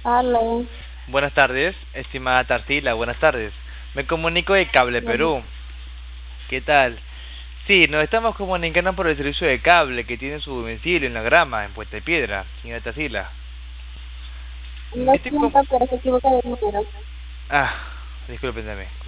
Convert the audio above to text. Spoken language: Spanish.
Aló, Buenas tardes, estimada Tartila, buenas tardes. Me comunico de Cable bueno, Perú. ¿Qué tal? Sí, nos estamos comunicando por el servicio de cable que tiene su domicilio en la grama, en Puente Piedra, señora Tartila. lo Me estoy com- siento, pero se equivoca de número. Ah, discúlpenme.